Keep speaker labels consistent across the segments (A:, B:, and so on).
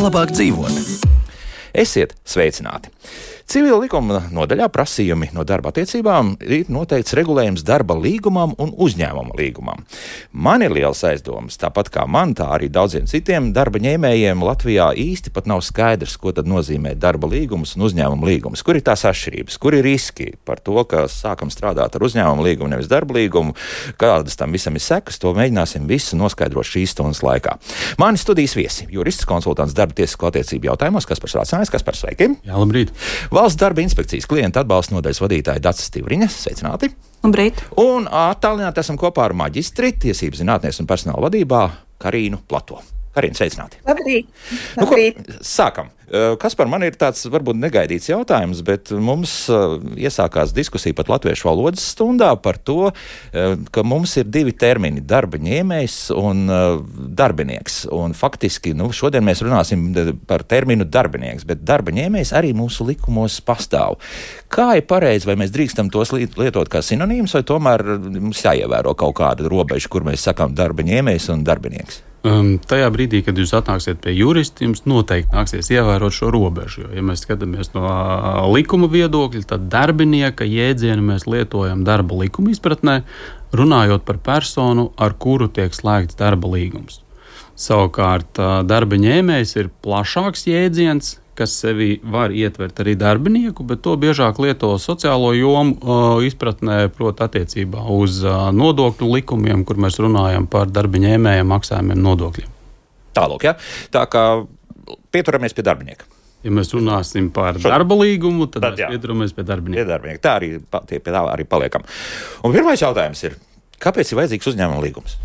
A: labāk dzīvot. Esiet sveicināti! Civila likuma nodaļā prasījumi no darba attiecībām ir noteikts regulējums darba līgumam un uzņēmuma līgumam. Man ir liels aizdomas, tāpat kā man, tā arī daudziem citiem darba ņēmējiem Latvijā īsti pat nav skaidrs, ko tad nozīmē darba līgums un uzņēmuma līgums. Kur ir tās atšķirības, kur ir riski par to, ka sākam strādāt ar uzņēmuma līgumu, nevis darba līgumu, kādas tam visam ir sekas, to mēģināsim visu noskaidrot šīs stundas laikā. Mani studijas viesi, jurists, konsultants darba tiesisko attiecību jautājumos, Kaspars Rācājs. Kaspar, sveiki!
B: Jā, labrīt!
A: Valsts darba inspekcijas klienta atbalsta nodaļas vadītāja Dace Stivriņa. Sveicināti!
C: Labrīt!
A: Un attālināti esam kopā ar maģistri tiesību zinātnēs un personāla vadībā Karīnu Plato. Karīna, sveicināti!
C: Labrīt! Labrīt.
A: Sākam! Kaspar, man ir tāds varbūt negaidīts jautājums, bet mums iesākās diskusija pat latviešu valodas stundā par to, ka mums ir divi termini - darba ņēmējs un darbinieks. Un faktiski, šodien mēs runāsim par terminu darbinieks, bet darba ņēmējs arī mūsu likumos pastāv. Kā ir pareizi, vai mēs drīkstam tos lietot kā sinonīmus, vai tomēr mums jāievēro kaut kāda robeža, kur mēs sakām darba ņēmējs un darbinieks?
B: Tajā brīdī, kad jūs atnāksiet pie jurista, jums noteikti nāksies ievērot šo robežu. Jo, ja mēs skatāmies no likuma viedokļa, tad darbinieka jēdzienu mēs lietojam darba likuma izpratnē, runājot par personu, ar kuru tiek slēgts darba līgums. Savukārt darba ņēmējs ir plašāks jēdziens, kas sevi var ietvert arī darbinieku, bet to biežāk lieto sociālo jomu izpratnē, proti attiecībā uz nodokļu likumiem, kur mēs runājam par darba ņēmējiem maksājumiem nodokļiem.
A: Tālāk, ja? Tā kā pieturamies pie darbinieka.
B: Ja mēs runāsim par darba līgumu, tad mēs pieturamies pie darbinieka.
A: Tā arī paliekam. Un pirmais jautājums ir, kāpēc ir vajadzīgs uzņēmuma līgums?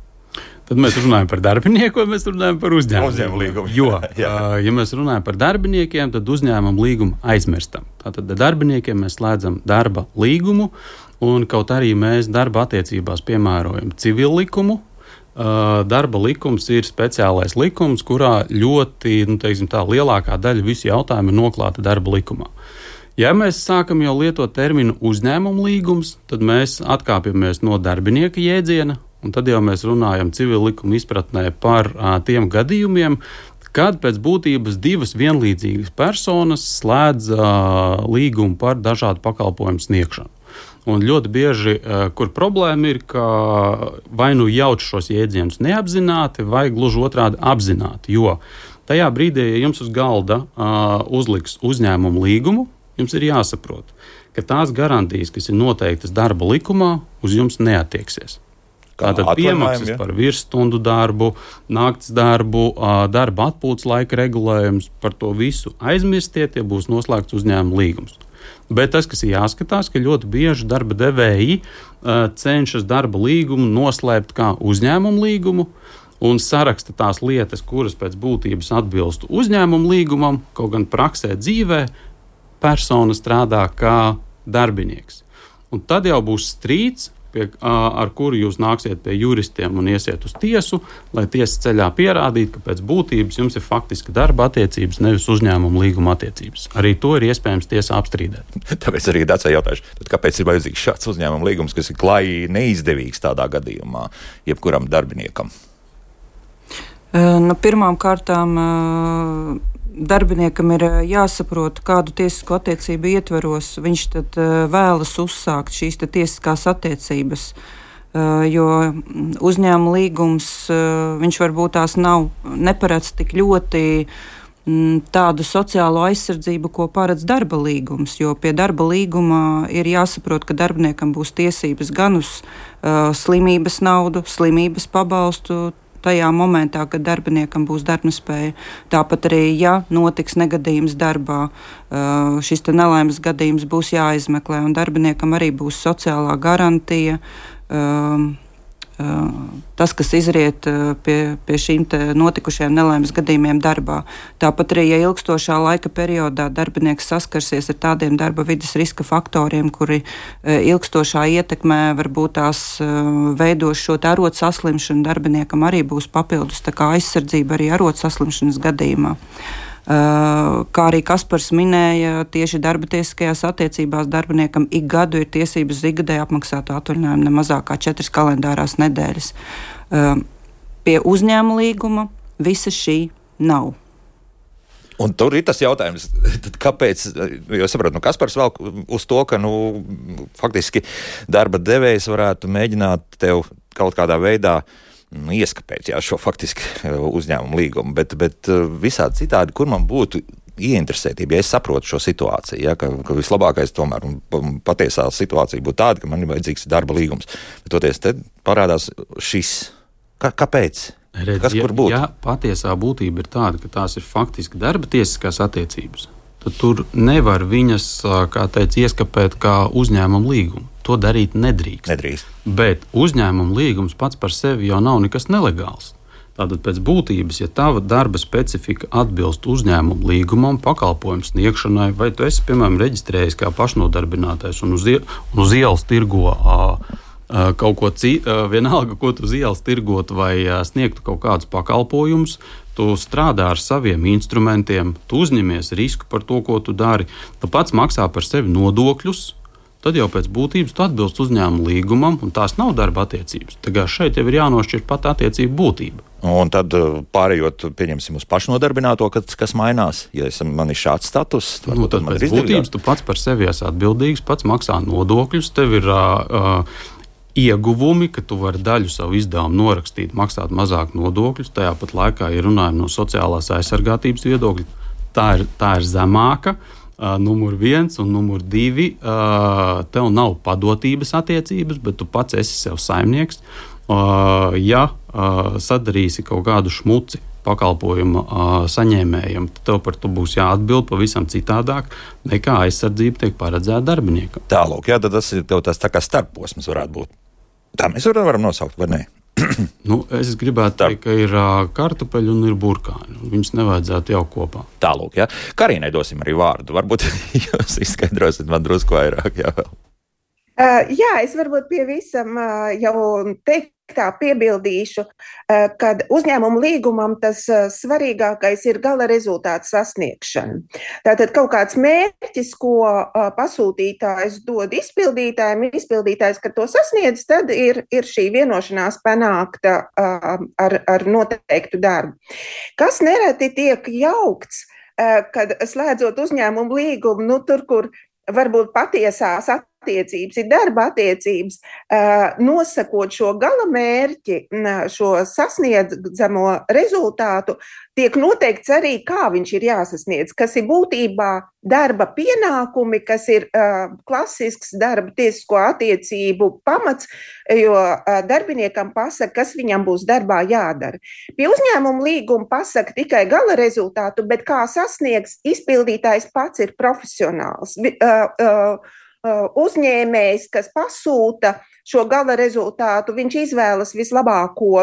B: Tad mēs runājam par darbinieku, vai mēs runājam par uzņēmumu
A: līgumu?
B: Jo, ja mēs runājam par darbiniekiem, tad uzņēmumu līgumu aizmirstam. Tātad darbiniekiem mēs slēdzam darba līgumu, un kaut arī mēs darba attiecībās piemērojam civilu likumu. Darba likums ir speciālais likums, kurā ļoti, lielākā daļa visu jautājumu ir noklāta darba likumā. Ja mēs sākam jau lietot terminu uzņēmumu līgums, tad mēs atkāpjamies no darbinieka jēdziena, un tad jau mēs runājam civila likuma izpratnē par tiem gadījumiem, kad pēc būtības divas vienlīdzīgas personas slēdz līgumu par dažādu pakalpojumu sniegšanu. Un ļoti bieži, kur problēma ir, ka vai nu jauc šos jēdzienus neapzināti, vai gluži otrādi apzināti. Jo tajā brīdī, ja jums uz galda uzliks uzņēmumu līgumu, jums ir jāsaprot, ka tās garantijas, kas ir noteiktas darba likumā, uz jums neattieksies. Tātad piemaksas par virsstundu darbu, nakts darbu, darba atpūtas laika regulējums, par to visu aizmirstiet, ja būs noslēgts uzņēmuma līgums. Bet tas, kas ir jāskatās, ka ļoti bieži darba devēji cenšas darba līgumu noslēpt kā uzņēmuma līgumu un saraksta tās lietas, kuras pēc būtības atbilst uzņēmuma līgumam, kaut gan praksē dzīvē persona strādā kā darbinieks. Un tad jau būs strīds, ar kuru jūs nāksiet pie juristiem un iesiet uz tiesu, lai tiesas ceļā pierādītu, ka pēc būtības jums ir faktiski darba attiecības, nevis uzņēmuma līguma attiecības. Arī to ir iespējams tiesā apstrīdēt.
A: Tāpēc arī Dacei jautājuši, kāpēc ir vajadzīgs šāds uzņēmuma līgums, kas ir klāji neizdevīgs tādā gadījumā jebkuram darbiniekam?
C: Pirmām kārtām darbiniekam ir jāsaprot, kādu tiesisko attiecību ietveros viņš tad vēlas uzsākt šīs tiesiskās attiecības. Jo uzņēmuma līgums, viņš varbūt tās neparedz tik ļoti tādu sociālo aizsardzību, ko paredz darba līgums. Jo pie darba līguma ir jāsaprot, ka darbiniekam būs tiesības gan uz slimības naudu, slimības pabalstu, tajā momentā, kad darbiniekam būs darbnespēja. Tāpat arī, ja notiks negadījums darbā, šis nelaimes gadījums būs jāizmeklē, un darbiniekam arī būs sociālā garantija. Tas, kas izriet pie šīm notikušajiem nelaimes gadījumiem darbā. Tāpat arī, ja ilgstošā laika periodā darbinieks saskarsies ar tādiem darba vides riska faktoriem, kuri ilgstošā ietekmē varbūt tās veidos šo arotu saslimšanu, darbiniekam arī būs papildus tā kā aizsardzība arī arotu saslimšanas gadījumā. Kā arī Kaspars minēja, tieši darba tiesiskajās attiecībās darbiniekam ik gadu ir tiesības uz ikgadēju apmaksātu atvaļinājumu ne mazāk kā 4 kalendārās nedēļas. Pie uzņēmuma līguma visa šī nav.
A: Un tur ir tas jautājums, kāpēc, jo saprotu, Kaspars vēl uz to, ka, faktiski darba devējs varētu mēģināt tev kaut kādā veidā ieskapēt, šo faktiski uzņēmumu līgumu, bet visādi citādi, kur man būtu ieinteresētība, ja es saprotu šo situāciju, ka vislabākais tomēr un patiesā situācija būtu tāda, ka man ir vajadzīgs darba līgums. Bet toties te parādās šis. Kāpēc? Kas kur būtu?
B: Ja patiesā būtība ir tāda, ka tās ir faktiski darba tiesiskās attiecības, tad tur nevar viņas, kā teica, ieskapēt kā uzņēmuma līgumu. To darīt nedrīkst. Bet uzņēmuma līgums pats par sevi jau nav nekas nelegāls. Tātad pēc būtības, ja tava darba specifika atbilst uzņēmuma līgumam, pakalpojumu sniegšanai, vai tu esi, piemēram, reģistrējies kā pašnodarbinātais un uz ielas tirgo kaut ko citu, vienalga, ko tu uz ielas tirgot vai sniegtu kaut kādus pakalpojumus, tu strādā ar saviem instrumentiem, tu uzņemies risku par to, ko tu dari, tu pats maksā par sevi nodokļus, tad jau pēc būtības tu atbilst uzņēmuma līgumam, un tās nav darba attiecības. Tagad šeit jau ir jānošķir pat attiecību būtība.
A: Un tad pārējot, pieņemsim, uz pašnodarbināto, kas mainās, ja man ir šāds status.
B: Tad pēc būtības tu pats par sevi esi atbildīgs, pats maksā nodokļus, tev ir ieguvumi, ka tu vari daļu savu izdevumu norakstīt, maksāt mazāk nodokļus, tajā pat laikā, ja runājam no sociālās aizsargātības viedokļa, tā ir zemāka. Numur 1 un numur 2, tev nav padotības attiecības, bet tu pats esi sev saimnieks. Ja sadarīsi kaut kādu šmuci pakalpojumu saņēmējam, tad tev par to būs jāatbild pavisam citādāk, nekā aizsardzība tiek paredzēta darbiniekam.
A: Tālūk, tad tas ir tev tā kā starposms varētu būt. Tā mēs varam nosaukt, vai ne?
B: Es gribētu teikt, ka ir kartupeļi un ir burkāni. Viņus nevajadzētu jau kopā.
A: Tālūk, Karīnai dosim arī vārdu. Varbūt jūs izskaidrosiet man drusku vairāk, vēl.
D: Jā, es varbūt pie visam jau teiktā piebildīšu, kad uzņēmuma līgumam tas svarīgākais ir gala rezultāta sasniegšana. Tātad kaut kāds mērķis, ko pasūtītājs dod izpildītājs, kad to sasniedz, tad ir šī vienošanās panākta ar noteiktu darbu. Kas nereti tiek jaukts, kad slēdzot uzņēmumu līgumu, tur, kur varbūt patiesās attiecības ir darba attiecības, nosakot šo gala mērķi, šo sasniedzamo rezultātu, tiek noteikts arī, kā viņš ir jāsasniedz, kas ir būtībā darba pienākumi, kas ir klasisks darba tiesisko attiecību pamats, jo darbiniekam pasaka, kas viņam būs darbā jādara. Pie uzņēmuma līguma pasaka tikai gala rezultātu, bet kā sasniegs, izpildītājs pats ir profesionāls. Uzņēmējs, kas pasūta šo gala rezultātu, viņš izvēlas vislabāko,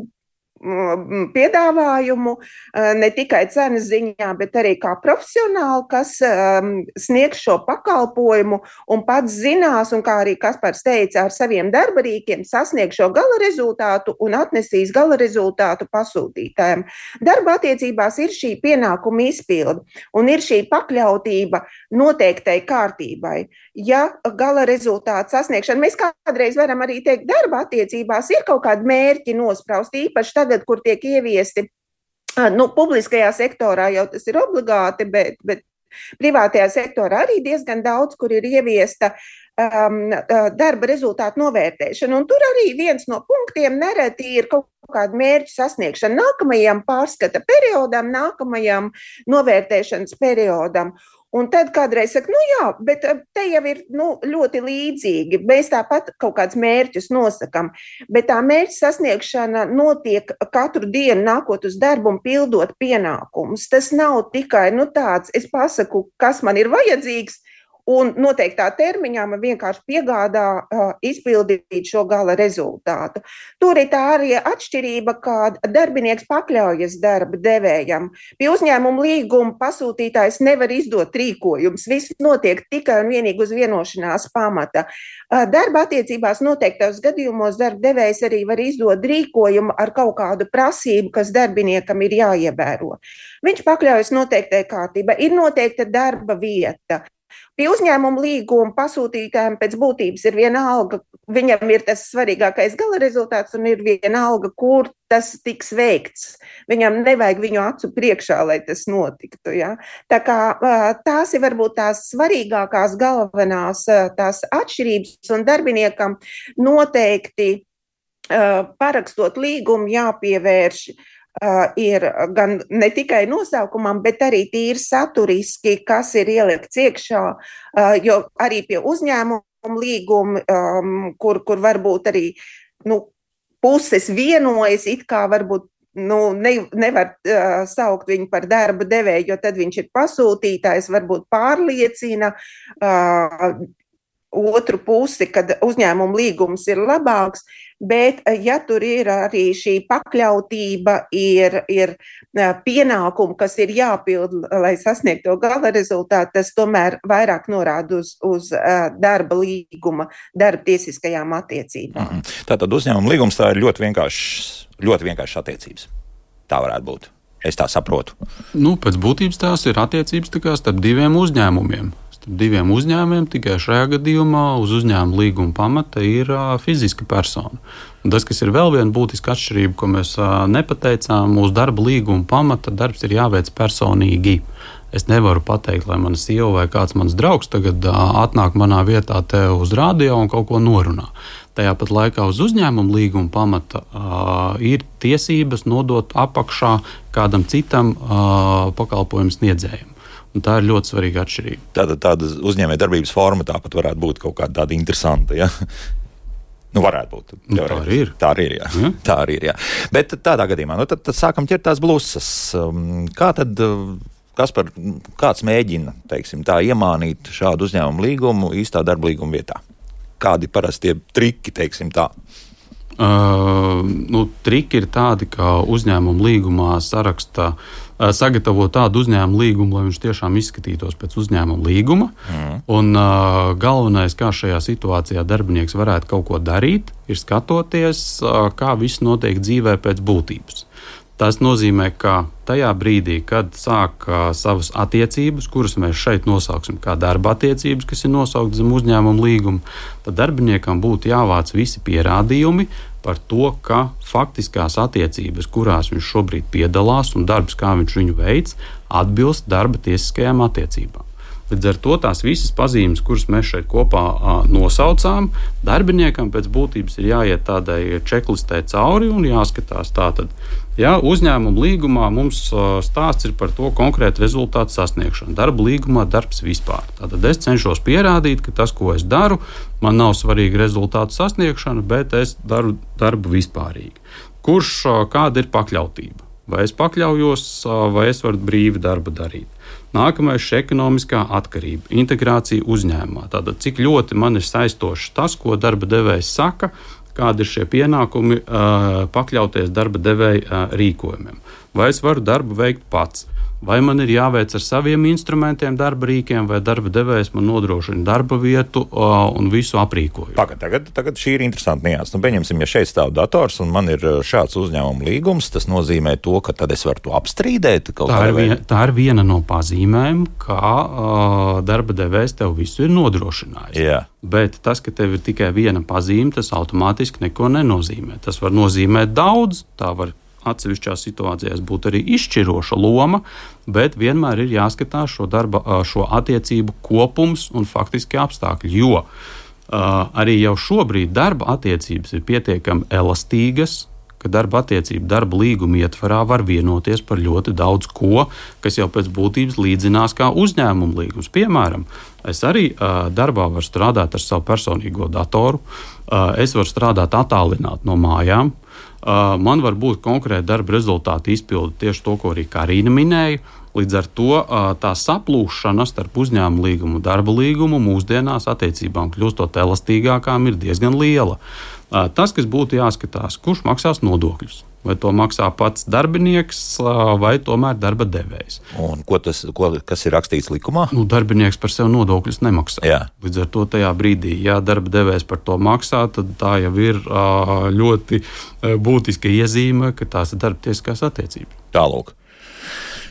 D: piedāvājumu, ne tikai cenas ziņā, bet arī kā profesionāli, kas sniegs šo pakalpojumu un pats zinās, un kā arī Kaspars teica, ar saviem darba rīkiem sasniegs šo gala rezultātu un atnesīs gala rezultātu pasūtītājiem. Darba attiecībās ir šī pienākuma izpilde un ir šī pakļautība noteiktai kārtībai. Ja gala rezultātu sasniegšana, mēs kādreiz varam arī teikt, darba attiecībās ir kaut kādi mērķi nospraust, īpaši tagad, kur tiek ieviesti, publiskajā sektorā jau tas ir obligāti, bet privātajā sektorā arī diezgan daudz, kur ir ieviesta darba rezultātu novērtēšana. Un tur arī viens no punktiem nereti ir kaut kāda mērķa sasniegšana nākamajam pārskata periodam, nākamajam novērtēšanas periodam. Un tad kādreiz saka, bet te jau ir ļoti līdzīgi. Mēs tāpat kaut kādus mērķus nosakam, bet tā mērķa sasniegšana notiek katru dienu nākot uz darbu un pildot pienākumus. Tas nav tikai tāds, es pasaku, kas man ir vajadzīgs, un noteiktā termiņā man vienkārši piegādā izpildīt šo gala rezultātu. Tur ir tā arī atšķirība, kā darbinieks pakļaujas darba devējam. Pie uzņēmuma līguma pasūtītājs nevar izdot rīkojumus. Viss notiek tikai un vienīgi uz vienošanās pamata. Darba attiecībās noteiktos gadījumos darba devējs arī var izdot rīkojumu ar kaut kādu prasību, kas darbiniekam ir jāievēro. Viņš pakļaujas noteiktai kārtībai. Ir noteikta darba vieta. Pie uzņēmuma līguma pasūtītājiem pēc būtības ir viena alga, viņam ir tas svarīgākais gala rezultāts un ir viena alga, kur tas tiks veikts. Viņam nevajag viņu acu priekšā, lai tas notiktu. Ja? Tā kā tās ir varbūt tās svarīgākās galvenās tās atšķirības un darbiniekam noteikti parakstot līgumu jāpievērš ir gan ne tikai nosaukumam, bet arī tīri saturiski, kas ir ielikts iekšā, jo arī pie uzņēmuma līguma, kur varbūt arī puses vienojas, it kā varbūt nevar saukt viņu par darba devēju, jo tad viņš ir pasūtītājs, varbūt pārliecina otru pusi, kad uzņēmuma līgums ir labāks, bet ja tur ir arī šī pakļautība, ir pienākumi, kas ir jāpild, lai sasniegtu to gala rezultātu, tas tomēr vairāk norāda uz darba līguma, darba tiesiskajām attiecībām.
A: Tātad uzņēmuma līgums tā ir ļoti vienkāršas attiecības. Tā varētu būt. Es tā saprotu.
B: Pēc būtības tās ir attiecības starp diviem uzņēmumiem. Diviem uzņēmumiem, tikai šajā gadījumā uz uzņēmuma līguma pamata ir fiziska persona. Un tas, kas ir vēl viena būtiska atšķirība, ko mēs nepateicām, uz darba līguma pamata darbs ir jāveic personīgi. Es nevaru pateikt, lai mana sieva vai kāds mans draugs tagad atnāk manā vietā te uz radio un kaut ko norunā. Tajā pat laikā uz uzņēmuma līguma pamata ir tiesības nodot apakšā kādam citam pakalpojumu sniedzējam. Un tā ir ļoti svarīga atšķirība.
A: Tāda uzņēmējdarbības forma tāpat varētu būt kaut kāda tāda interesanta, ja? Varētu būt.
B: Tā arī ir.
A: Tā arī ir, jā. Ja? Tā arī ir, jā. Bet tādā gadījumā, tad sākam ķert tās blusas. Kā tad, kāds mēģina, teiksim, tā iemānīt šādu uzņēmumu līgumu īstā darba līguma vietā? Kādi parasti tie triki, teiksim tā?
B: Triki ir tādi, ka uzņēmuma līgumā sagatavo tādu uzņēmuma līgumu, lai viņš tiešām izskatītos pēc uzņēmuma līguma. Un galvenais, kā šajā situācijā darbinieks varētu kaut ko darīt, ir skatoties, kā viss notiek dzīvē pēc būtības. Tas nozīmē, ka tajā brīdī, kad sāk savas attiecības, kuras mēs šeit nosauksim kā darba attiecības, kas ir nosauktas zem uzņēmuma līguma, tad darbiniekam būtu jāvāc visi pierādījumi par to, ka faktiskās attiecības, kurās viņš šobrīd piedalās un darbs, kā viņš viņu veic, atbilst darba tiesiskajām attiecībām. Līdz ar to tās visas pazīmes, kuras mēs šeit kopā nosaucām, darbiniekam pēc būtības ir jāiet tādai čeklistē cauri un jāskatās tātad. Ja uzņēmuma līgumā mums stāsts ir par to konkrētu rezultātu sasniegšanu. Darba līgumā darbs vispār. Tātad es cenšos pierādīt, ka tas, ko es daru, man nav svarīga rezultātu sasniegšana, bet es daru darbu vispārīgi. Kāda ir pakļautība? Vai es pakļaujos, vai es varu brīvi darbu darīt? Nākamais ir ekonomiskā atkarība, integrācija uzņēmumā. Tātad, cik ļoti man ir saistošs tas, ko darba devējs saka, kādi ir šie pienākumi pakļauties darba devēja rīkojumiem. Vai es varu darbu veikt pats? Vai man ir jāveic ar saviem instrumentiem, darba rīkiem, vai darba devējs man nodrošina darba vietu un visu aprīkojumu?
A: Tagad šī ir interesanta nianse. Pieņemsim, ja šeit stāv dators un man ir šāds uzņēmuma līgums, tas nozīmē to, ka tad es varu to apstrīdēt?
B: Tā ir viena no pazīmēm, kā darba devējs tev visu ir nodrošinājis.
A: Jā.
B: Bet tas, ka tev ir tikai viena pazīme, tas automātiski neko nenozīmē. Tas var nozīmēt daudz, tā var atsevišķās situācijās būt arī izšķiroša loma, bet vienmēr ir jāskatās šo attiecību kopums un faktiski apstākļi, jo arī jau šobrīd darba attiecības ir pietiekami elastīgas, ka darba attiecība darba līguma ietvarā var vienoties par ļoti daudz ko, kas jau pēc būtības līdzinās kā uzņēmuma līgums. Piemēram, es arī darbā varu strādāt ar savu personīgo datoru, es varu strādāt attālināt no mājām, man var būt konkrēti darba rezultāti izpildi tieši to, ko arī Karina minēja. Līdz ar to tā saplūšana starp uzņēmuma līgumu un darba līgumu mūsdienās attiecībām kļūstot elastīgākām ir diezgan liela. Tas, kas būtu jāskatās, kurš maksās nodokļus? Vai to maksā pats darbinieks vai tomēr darba devējs?
A: Un kas ir rakstīts likumā?
B: Darbinieks par sevi nodokļus nemaksā.
A: Jā.
B: Līdz ar to tajā brīdī, ja darba devējs par to maksā, tad tā jau ir ļoti būtiska iezīme, ka tās ir darba tiesiskās attiecības.
A: Tālūk.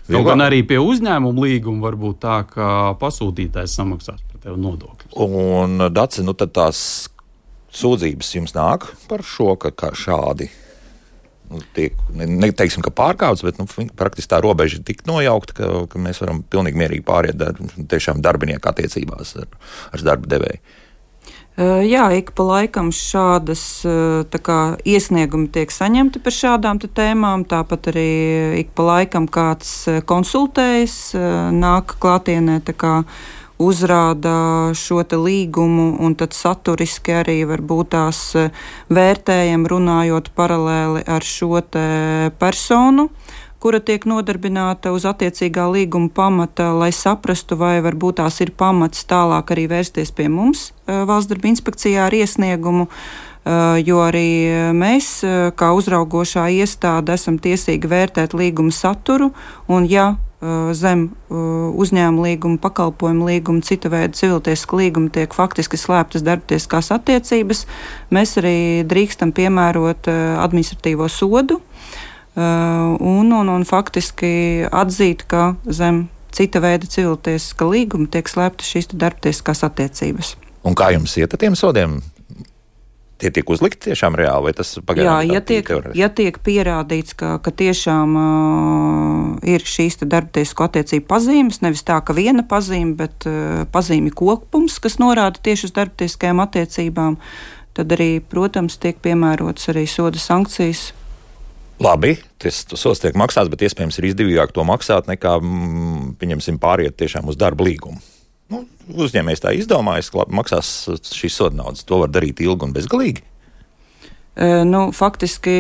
B: Gan arī pie uzņēmuma līguma var būt tā, ka pasūtītājs samaksās par tevi nodokļus.
A: Un, Dace, tad tās sūdzības jums nāk par šo, ka šādi tiek, neteiksim, ka pārkāpts, bet praktiski tā robeža tik nojaukta, ka mēs varam pilnīgi mierīgi pāriet tiešām darbinieku attiecībās ar darba devēju.
C: Jā, ik pa laikam šādas iesniegumi tiek saņemti par šādām tēmām, tāpat arī ik pa laikam kāds konsultējas, nāk klātienē, uzrāda šo līgumu, un tad saturiski arī varbūt tās vērtējam, runājot paralēli ar šo personu, kura tiek nodarbināta uz attiecīgā līguma pamata, lai saprastu, vai varbūt tās ir pamats tālāk arī vērsties pie mums Valsts darba inspekcijā ar iesniegumu, jo arī mēs, kā uzraugošā iestāde, esam tiesīgi vērtēt līguma saturu, un ja zem uzņēmuma līguma, pakalpojuma līguma, cita veida civiltiesiska līguma tiek faktiski slēptas darbtiesiskās attiecības, mēs arī drīkstam piemērot administratīvo sodu, un faktiski atzīt, ka zem cita veida civiltiesiska līguma tiek slēptas šīs darbtiesiskās attiecības.
A: Un kā jums iet ar tiem sodiem? Tie tiek uzlikti tiešām reāli, vai tas pagaidām?
C: Jā, ja tiek pierādīts, ka tiešām ir šīs darbtiesisko attiecību pazīmes, nevis tā, ka viena pazīme, bet pazīmi kopums, kas norāda tieši uz darbtiesiskajām attiecībām, tad arī, protams, tiek piemērotas arī soda sankcijas.
A: Labi, tas sods tiek maksāts, bet iespējams ir izdevīgāk to maksāt nekā, pieņemsim, pāriet tiešām uz darba līgumu. Uzņēmējs tā izdomājas, maksās šīs soda naudas. To var darīt ilgi un bezgalīgi?
C: Faktiski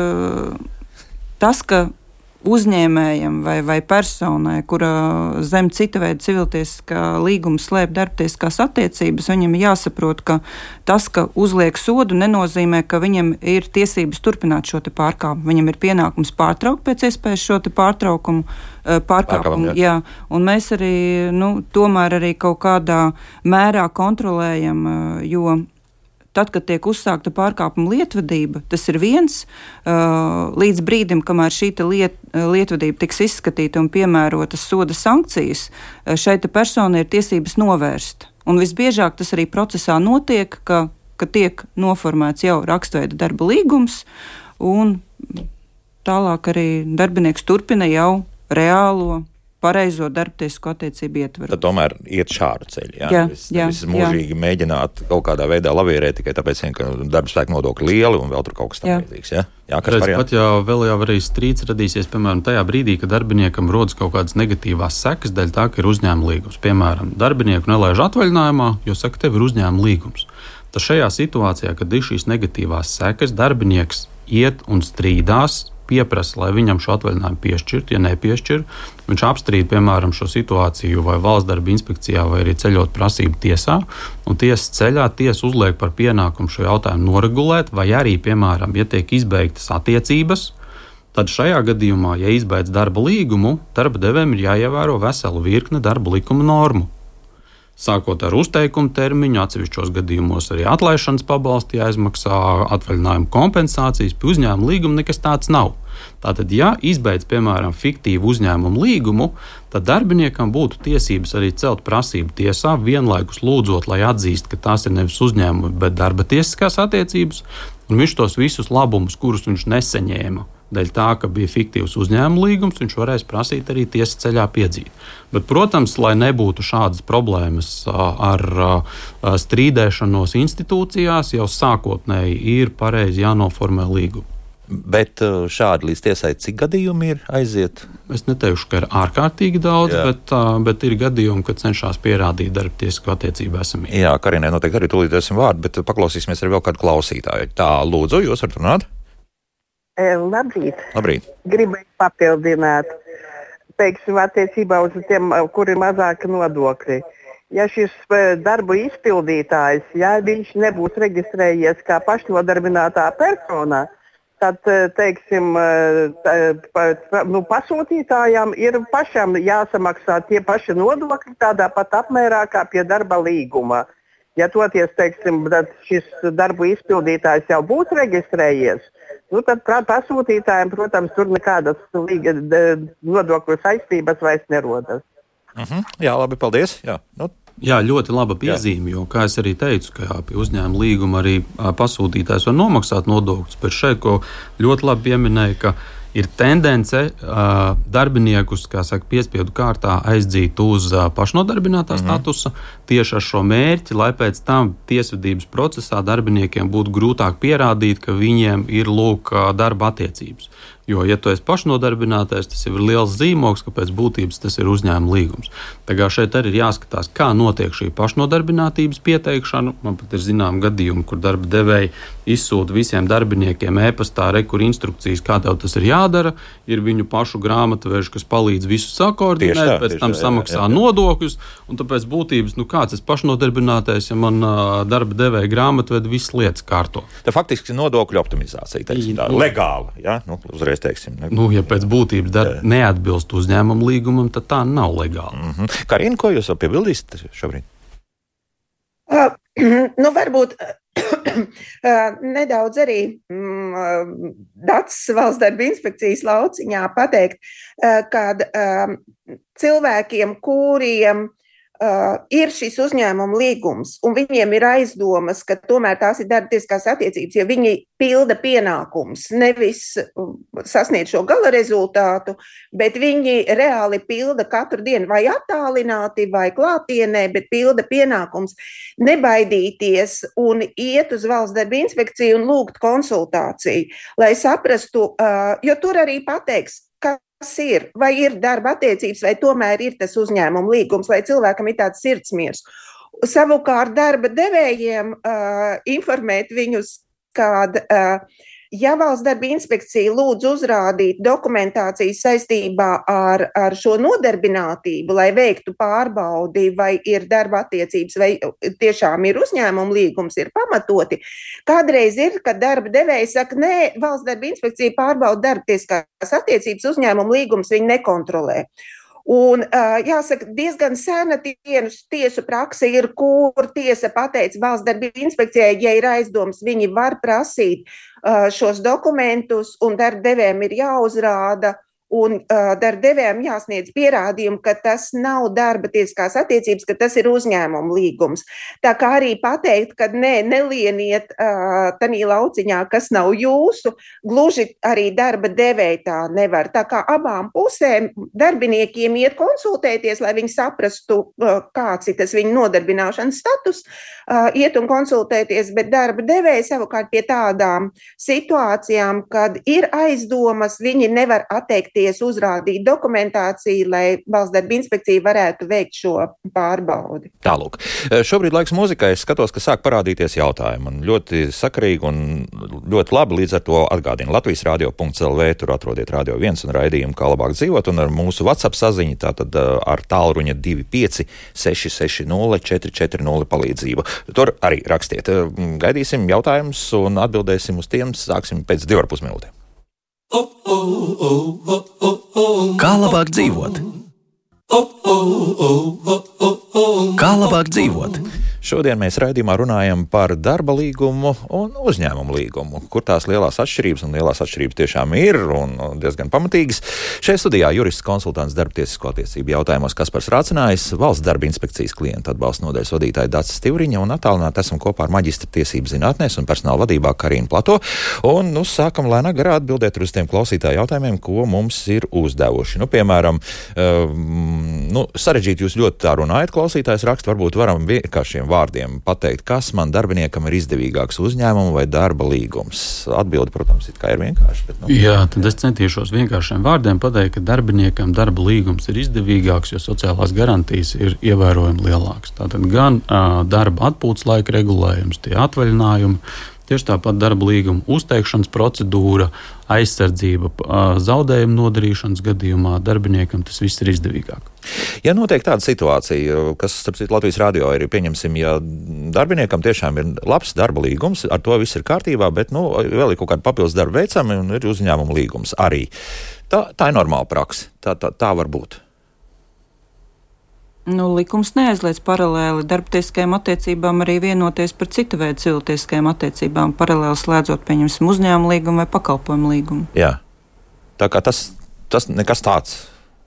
C: tas, ka uzņēmējam vai personai, kura zem cita veida civiltiesiskā līguma slēp darbtiesiskās attiecības, viņam ir jāsaprot, ka tas, ka uzliek sodu, nenozīmē, ka viņam ir tiesības turpināt šo pārkāpumu. Viņam ir pienākums pārtraukt pēc iespējas šo pārkāpumu. Jā. Un mēs arī, tomēr arī kaut kādā mērā kontrolējam, jo tad, kad tiek uzsākta pārkāpuma lietvedība, tas ir viens, līdz brīdim, kamēr šī lietvedība tiks izskatīta un piemērotas soda sankcijas, šai personai ir tiesības novērst. Un visbiežāk tas arī procesā notiek, ka tiek noformēts jau rakstveida darba līgums, un tālāk arī darbinieks turpina jau reālo pareizo darbtiesisko attiecību ietveru.
A: Tad tomēr iet šādu ceļu. Nevis mūžīgi mēģināt kaut kādā veidā lavierēt tikai tāpēc, ka darba spēka nodokļi lieli un vēl tur kaut kas tamlīdzīgs.
B: Pat vēl arī strīds radīsies, piemēram, tajā brīdī, kad darbiniekam rodas kaut kādas negatīvās sekas dēļ tā, ka ir uzņēmuma līgums. Piemēram, darbinieku nelaiž atvaļinājumā, jo saka, tev ir uzņēmuma līgums. Tad šajā situācijā, kad ir šīs negatīvās sekas, darbinieks iet un strīdās, pieprasa, lai viņam šo atvaļinājumu piešķirtu, ja nepiešķir. Viņš apstrīd, piemēram, šo situāciju vai Valsts darba inspekcijā, vai arī ceļot prasību tiesā, un tiesas ceļā tiesa uzliek par pienākumu šo jautājumu noregulēt, vai arī, piemēram, ja tiek izbeigtas attiecības, tad šajā gadījumā, ja izbeidz darba līgumu, darba devējiem ir jāievēro veselu virkne darba likuma normu. Sākot ar uzteikumu termiņu, atsevišķos gadījumos arī atlaišanas pabalsti jāizmaksā, atvaļinājuma kompensācijas, pie uzņēmuma līguma nekas tāds nav. Tātad, ja izbeidz, piemēram, fiktīvu uzņēmumu līgumu, tad darbiniekam būtu tiesības arī celt prasību tiesā, vienlaikus lūdzot, lai atzīst, ka tās ir nevis uzņēmumi, bet darba tiesiskās attiecības, un viņš tos visus labumus, kurus viņš nesaņēma, dēļ tā, ka bija fiktīvs uzņēmuma līgums, viņš varēs prasīt arī tiesas ceļā piedzīt. Bet, protams, lai nebūtu šādas problēmas ar strīdēšanos institūcijās, jau sākotnēji ir pareizi jānoformē līgumu.
A: Bet šādi līdz tiesai cik gadījumi ir aiziet?
B: Es neteikšu, ka ir ārkārtīgi daudz, bet ir gadījumi, kad cenšas pierādīt darba tiesisko attiecību esamību.
A: Jā, Karinai noteikti arī tūlīt dosim vārdu, bet paklausīsimies arī vēl kādu klausītāju. Tā, lūdzu, jūs varat runāt?
E: Labrīt. Gribēju papildināt, teiksim, attiecībā uz tiem, kur ir mazāki nodokļi. Ja šis darbu izpildītājs, viņš nebūs reģistrējies kā pašnodarbinātā persona, tad, teiksim, pasūtītājām ir pašam jāsamaksā tie paši nodokļi tādā pat apmērā kā pie darba līguma. Ja toties, teiksim, šis darbu izpildītājs jau būs reģistrējies, Nu, tad pasūtītājiem, protams, tur nekādas nodokļu saistības vairs nerodas.
A: Jā, labi, paldies.
B: Jā, ļoti laba piezīme, jo, kā es arī teicu, ka pie uzņēmuma līguma arī pasūtītājs var nomaksāt nodokļus, bet šeit, ko ļoti labi pieminēja, ka ir tendence darbiniekus, kā saka, piespiedu kārtā aizdzīt uz pašnodarbinātā statusa tieši ar šo mērķi, lai pēc tam tiesvedības procesā darbiniekiem būtu grūtāk pierādīt, ka viņiem ir darba attiecības. Jo, ja tu esi pašnodarbinātais, tas jau ir liels zīmogs, ka pēc būtības tas ir uzņēmuma līgums. Tā kā šeit arī ir jāskatās, kā notiek šī pašnodarbinātības pieteikšana. Man pat ir zinām gadījumi, kur darba devēji izsūta visiem darbiniekiem e-pastā kur instrukcijas, kā tev tas ir jādara. Ir viņu pašu grāmatveži, kas palīdz visu sakoordinēt, pēc tam samaksā nodokļus. Un tāpēc būtības, kāds es pašnodarbinātais, ja man darba devēja grāmatvedi visas lietas kārto.
A: Tā faktiski nodokļu optimizācija, tā legāla, ja? Uzreiz teiksim.
B: Ja pēc būtības neatbilst uzņēmuma līgumam, tad tā nav legāla.
A: Karina, ko jūs vēl piebildīsiet šobrīd?
D: Varbūt nedaudz arī Dats valsts darba inspekcijas lauciņā pateikt, kad cilvēkiem, kuriem ir šis uzņēmuma līgums, un viņiem ir aizdomas, ka tomēr tās ir darba tiesiskās attiecības, ja viņi pilda pienākumus, nevis sasniedz šo gala rezultātu, bet viņi reāli pilda katru dienu vai attālināti, vai klātienē, bet pilda pienākums, nebaidīties un iet uz valsts darba inspekciju un lūgt konsultāciju, lai saprastu, jo tur arī pateiks, kas ir, vai ir darba attiecības, vai tomēr ir tas uzņēmuma līgums, lai cilvēkam ir tāds sirdsmiers. Savukārt darba devējiem informēt viņus, kad ja valsts darba inspekcija lūdz uzrādīt dokumentāciju saistībā ar šo nodarbinātību, lai veiktu pārbaudi, vai ir darba attiecības, vai tiešām ir uzņēmuma līgums, ir pamatoti. Kādreiz ir, kad darba devēji saka, nē, valsts darba inspekcija pārbauda darba tiesiskās attiecības, uzņēmuma līgums viņi nekontrolē. Un jāsaka, diezgan sena tiesu prakse ir, kur tiesa pateica valsts darba inspekcijai, ja ir aizdoms, viņi var prasīt šos dokumentus un darba devējiem ir jāuzrāda un darba devējiem jāsniedz pierādījumu, ka tas nav darba tiesiskās attiecības, ka tas ir uzņēmuma līgums. Tā kā arī pateikt, ka nelieniet tanī lauciņā, kas nav jūsu, gluži arī darba devēji tā nevar. Tā kā abām pusēm darbiniekiem iet konsultēties, lai viņi saprastu, kāds ir tas viņu nodarbināšanas status, iet un konsultēties, bet darba devēji savukārt pie tādām situācijām, kad ir aizdomas, viņi nevar atteikt uzrādīt dokumentāciju, lai valsts darba inspekcija varētu veikt šo pārbaudi.
A: Tālūk. Šobrīd laiks muzikai. Es skatos, ka sāk parādīties jautājumi. Un ļoti sakarīgi un ļoti labi līdz ar to atgādina Latvijas radio.lv. Tur atrodiet Radio 1 un raidījumu Kā labāk dzīvot. Un ar mūsu WhatsApp saziņu, tātad ar tālruņa 25 660 440 palīdzību. Tur arī rakstiet. Gaidīsim jautājumus un atbildēsim uz tiem. Sāksim pēc 2,5 minūtēm.
F: Kā labāk dzīvot? Kā labāk dzīvot?
A: Šodien mēs raidījumā runājam par darba līgumu un uzņēmumu līgumu, kur tās lielās atšķirības, un lielās atšķirības tiešām ir un diezgan pamatīgas. Šajā studijā jurists konsultants darba tiesisko attiecību jautājumos Kaspars Rācinājs, valsts darba inspekcijas klienta atbalsta nodaļas vadītāja Dācis Stivriņa un attālināti esam kopā ar maģistra tiesību zinātnēs un personāla vadībā Karinu Plato. Un sākam lēnā garā atbildēt uz tiem klausītāju jautājumiem, ko mums ir uzdevuši. Piemēram, sarežģīti jūs ļoti tā runājat, klausītājs raksta, varbūt varam vienkāršiem vārdiem pateikt, kas man darbiniekam ir izdevīgāks, uzņēmuma vai darba līgums. Atbilde, protams, it kā ir vienkārši. Bet,
B: Jā, tad es centīšos vienkāršiem vārdiem pateikt, ka darbiniekam darba līgums ir izdevīgāks, jo sociālās garantijas ir ievērojami lielākas. Tātad gan darba atpūtas laika regulējums, tie atvaļinājumi, tieši tāpat darba līguma uzteikšanas procedūra, aizsardzība zaudējuma nodarīšanas gadījumā darbiniekam tas viss ir izdevīgāk.
A: Ja notiek tāda situācija, kas, starp citu, Latvijas radio ir, pieņemsim, ja darbiniekam tiešām ir labs darba līgums, ar to viss ir kārtībā, bet, vēl ir kaut kāda papildus darba veicami un ir uzņēmuma līgums arī. Tā ir normāla praksa. Tā var būt.
C: Likums neaizliedz paralēli darbtiesiskajām attiecībām arī vienoties par citu veidu civiltiesiskajām attiecībām, paralēli slēdzot, pieņemsim, uzņēmuma līgumu vai pakalpojumu līgumu.
A: Jā. Tā kā tas nekas tāds.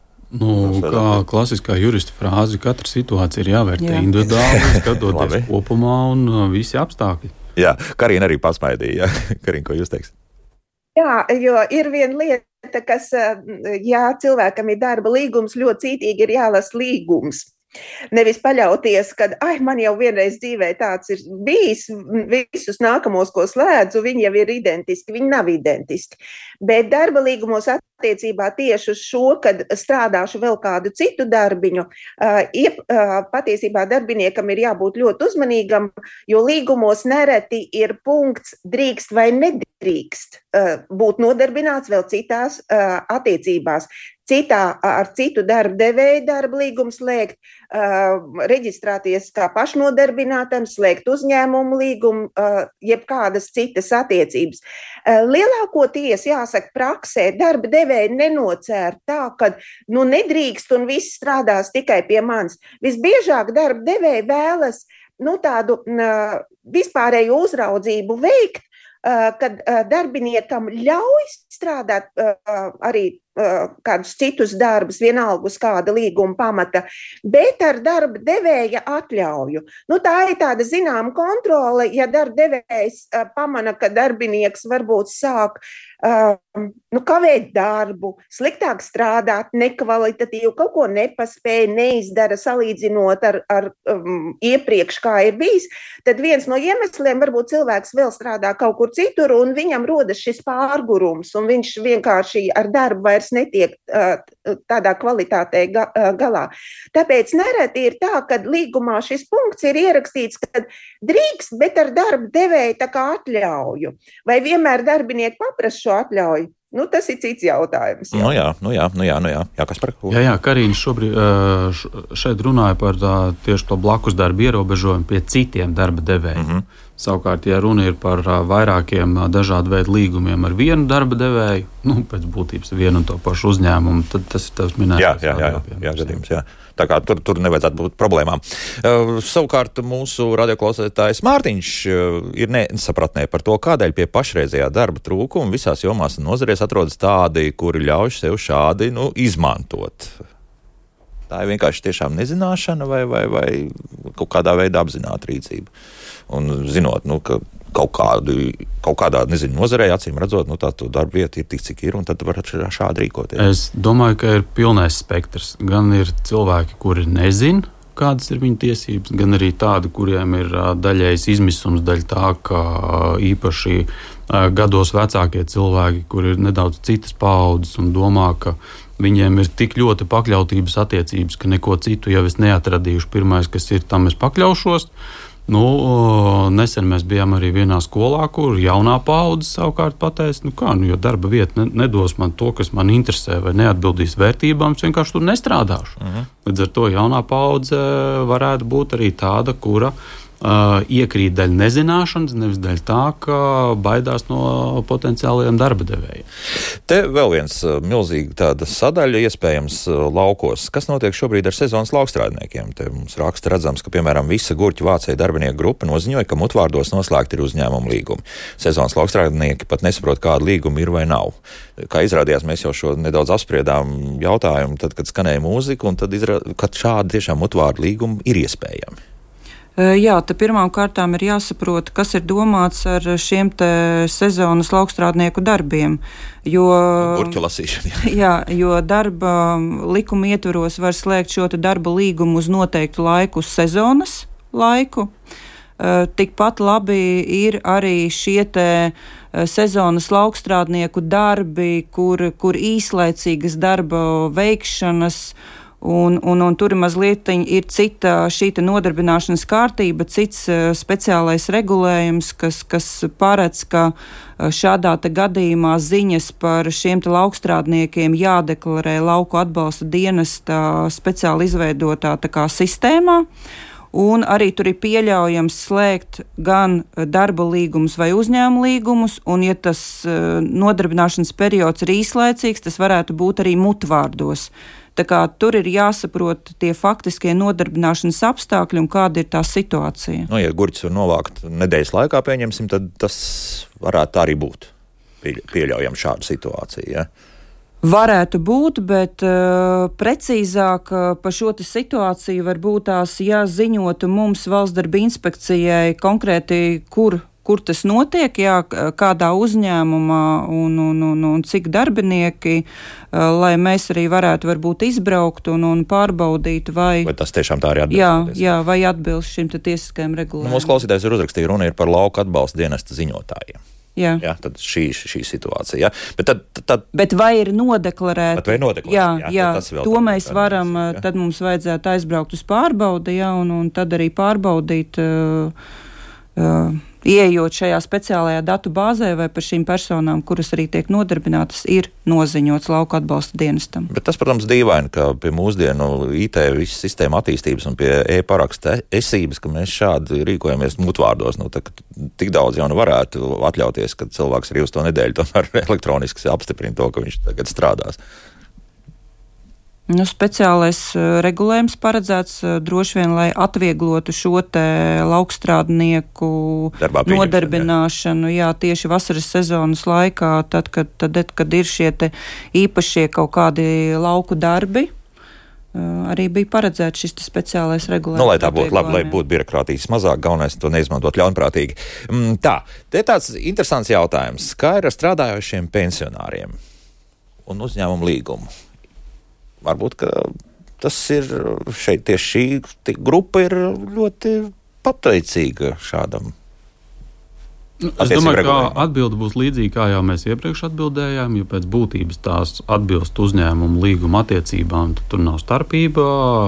B: Kā klasiskā jurista frāze, katra situācija ir jāvērtē individuāli, skatoties kopumā un visi apstākļi.
A: Jā, Karina arī pasmaidīja. Karina, ko jūs teiksiet?
D: Jā, jo ir viena lieta, kas, ja cilvēkam ir darba līgums, ļoti cītīgi ir jālasa līgums. Nevis paļauties, ka man jau vienreiz dzīvē tāds ir bijis, visus nākamos, ko slēdzu, viņi jau ir identiski, viņi nav identiski. Bet darba līgumos attiecībā tieši uz šo, kad strādāšu vēl kādu citu darbiņu, patiesībā darbiniekam ir jābūt ļoti uzmanīgam, jo līgumos nereti ir punkts drīkst vai nedrīkst būt nodarbināts vēl citās attiecībās. Citā ar citu darba devēju darba līgumu slēgt, reģistrēties kā pašnodarbinātam, slēgt uzņēmumu līgumu, jebkādas citas attiecības. Lielākoties, jāsaka, praksē darba devēji nenocēr tā, ka nedrīkst un viss strādās tikai pie manis. Visbiežāk darba devēji vēlas tādu vispārēju uzraudzību veikt, kad darbiniekam ļauj strādāt arī kādus citus darbus, vienalga uz kāda līguma pamata, bet ar darba devēja atļauju. Tā ir tāda zināma kontrole, ja darba devējs pamana, ka darbinieks varbūt sāk kavēt darbu, sliktāk strādāt, nekvalitatīvi, kaut ko nepaspēja, neizdara salīdzinot ar iepriekš, kā ir bijis, tad viens no iemesliem varbūt cilvēks vēl strādā kaut kur citur un viņam rodas šis pārgurums un viņš vienkārši ar darbu vairs netiek tādā kvalitātē galā. Tāpēc nereti ir tā, ka līgumā šis punkts ir ierakstīts, ka drīkst, bet ar darba devēju tā kā atļauju. Vai vienmēr darbinieki paprasa šo atļauju? Tas ir cits jautājums.
A: Jā. Jā, kas par ko?
B: Jā, Karina šeit runāja par tieši to blakus darbu ierobežojumu pie citiem darba devējiem. Savukārt, ja runa ir par vairākiem dažādu veidu līgumiem ar vienu darba devēju, pēc būtības vienu un to pašu uzņēmumu, tad tas ir tavs minētais.
A: Jā, gadījums, jā. Tā kā tur nevajadzētu būt problēmām. Savukārt mūsu radioklausītājs Mārtiņš ir nesapratnē par to, kādēļ pie pašreizējā darba trūkuma visās jomās un nozarēs atrodas tādi, kuri ļauj sev šādi izmantot. Tā ir vienkārši tiešām nezināšana vai kaut kādā veidā apzināta rīcība. Un zinot, ka kaut kādā, nozarē, acīm redzot, tā darba vieta ir tik, cik ir, un tad var šādi rīkoties.
B: Es domāju, ka ir pilnais spektrs. Gan ir cilvēki, kuri nezin, kādas ir viņu tiesības, gan arī tādi, kuriem ir daļējs izmisums daļa tā, ka īpaši gados vecākie cilvēki, kuri ir nedaudz citas paaudzes un domā, ka viņiem ir tik ļoti pakļautības attiecības, ka neko citu jau es neatradīšu. Pirmais, kas ir, tam es pakļaušos. Nesen mēs bijām arī vienā skolā, kur jaunā paudze savukārt pateica, jo darba vieta nedos man to, kas man interesē, vai neatbildīs vērtībām, es vienkārši tur nestrādāšu. Līdz ar to jaunā paudze varētu būt arī tāda, kura iekrīt daļa nezināšanas, nevis daļa tā, ka baidās no potenciālajiem darba devējiem.
A: Te vēl viens milzīgi tāda sadaļa iespējams laukos. Kas notiek šobrīd ar sezonas laukstrādniekiem? Te mums raksta redzams, ka, piemēram, visa gurķu vācēju darbinieku grupa noziņoja, ka mutvārdos noslēgti ir uzņēmuma līgumi. Sezonas laukstrādnieki pat nesaprot, kāda līguma ir vai nav. Kā izrādījās, mēs jau šo nedaudz apspriedām jautājumu, tad, kad skanēja mūzika, un tad kad šādi tiešām mutvārdu līgumi ir iespējami.
C: Jā, te pirmām kārtām ir jāsaprot, kas ir domāts ar šiem te sezonas laukstrādnieku darbiem.
A: Gurķu lasīšana.
C: Jā, jo darba likuma ietvaros var slēgt šo te darba līgumu uz noteiktu laiku, uz sezonas laiku. Tikpat labi ir arī šie te sezonas laukstrādnieku darbi, kur īslaicīgas darba veikšanas. Un tur mazliet ir cita šī nodarbināšanas kārtība, cits speciālais regulējums, kas paredz, ka šādā gadījumā ziņas par šiem laukstrādniekiem jādeklarē lauku atbalsta dienesta speciāli izveidotā sistēmā. Un arī tur ir pieļaujams slēgt gan darba līgumus vai uzņēmuma līgumus, un ja tas nodarbināšanas periods ir īslaicīgs, tas varētu būt arī mutvārdos. Tā kā tur ir jāsaprot tie faktiskie nodarbināšanas apstākļi un kāda ir tā situācija.
A: Nu, ja gurķis var novākt nedēļas laikā, pieņemsim, tad tas varētu arī būt. Pieļaujam šādu situāciju, ja?
C: Varētu būt, bet precīzāk par šo situāciju varbūt tās jāziņotu mums Valsts darba inspekcijai konkrēti, kur tas notiek, kādā uzņēmumā un cik darbinieki, lai mēs arī varētu varbūt izbraukt un pārbaudīt, vai
A: tas tiešām tā arī atbilst.
C: Jā, vai atbilst šim tiesiskajam regulējumam.
A: Mūsu klausītājs ir uzrakstīja, runa ir par lauka atbalsta dienesta ziņotājiem.
C: Jā,
A: tad šī situācija. Ja?
C: Bet vai ir nodeklarēta? Jā, to mēs varam, tad mums vajadzētu aizbraukt uz pārbaudi, un tad arī pārbaudīt, ieejot šajā speciālajā datu bāzē, vai par šīm personām, kuras arī tiek nodarbinātas, ir noziņots lauka atbalsta dienestam.
A: Bet tas, protams, dīvaini, ka pie mūsdienu IT visas sistēma attīstības un pie e-paraksta esības, ka mēs šādi rīkojamies mutvārdos, tik daudz jau varētu atļauties, ka cilvēks arī uz to nedēļu tomēr elektroniski apstiprina to, ka viņš tagad strādās.
C: Speciālais regulējums paredzēts droši vien, lai atvieglotu šo te laukstrādnieku nodarbināšanu, tieši vasaras sezonas laikā, tad, kad ir šie te īpašie kaut kādi lauku darbi, arī bija paredzēts šis speciālais regulējums.
A: Lai tā būtu labi, lai būtu birokrātijas mazāk, galvenais to neizmantot ļaunprātīgi. Te tāds interesants jautājums. Kā ir ar strādājošiem pensionāriem un uzņēmumu līgumu? Varbūt, ka tas ir šeit tieši šī grupa ir ļoti pateicīga šādam.
B: Es domāju, ka atbilde būs līdzīga, kā jau mēs iepriekš atbildējām, jo pēc būtības tās atbilst uzņēmumu līguma attiecībām, tad tur nav starpība.